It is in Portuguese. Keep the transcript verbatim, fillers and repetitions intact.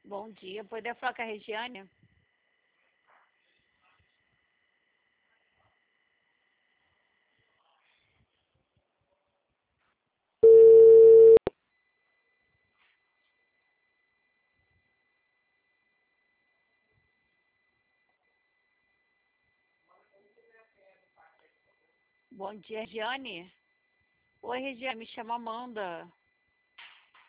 Bom dia, poderia falar com a Regiane? Bom dia, Regiane. Oi, Regiane, me chama Amanda.